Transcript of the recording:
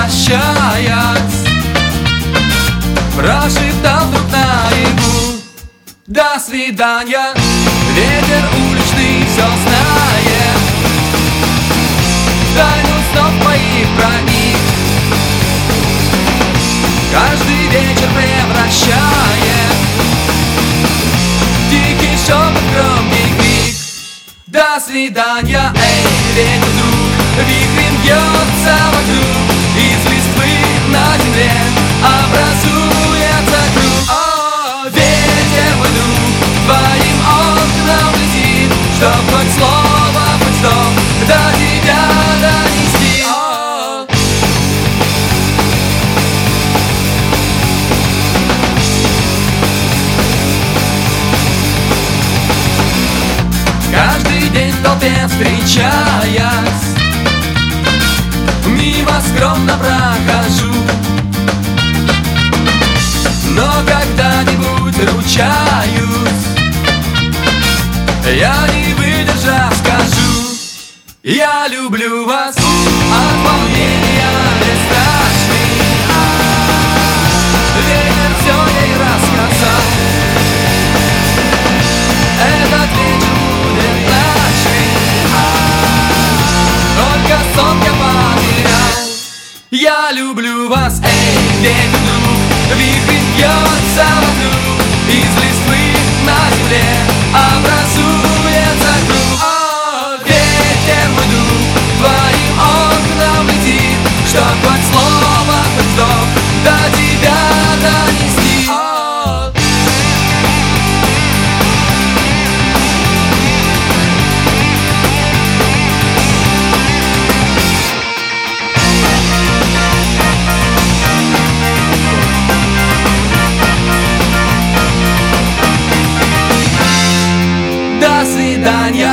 прощаясь, прошептал вдруг наяву: до свидания. Ветер уличный все знает, в тайну снов моих проник, каждый вечер превращает дикий шепот, громкий крик. До свидания, эй, ветер друг, вихрем бьется вокруг, из листвы на земле образуется круг. О, ветер мой друг, твоим окнам летит, чтоб хоть слово, хоть вздох до тебя донести. Каждый день в толпе встречаясь, мимо скромно прохожу, но когда-нибудь ручаюсь, я не выдержав скажу: я люблю вас. От волнения весь страшный, ветер все ей рассказал. Этот вечер будет нашим, только сон я потерял. Я люблю вас, эй, ветер друг, вихрь бьется вокруг, из листвы на земле образуется круг. О, ветер мой друг, твоим окнам летит, чтоб хоть слово, хоть вздох до тебя донести. До свидания.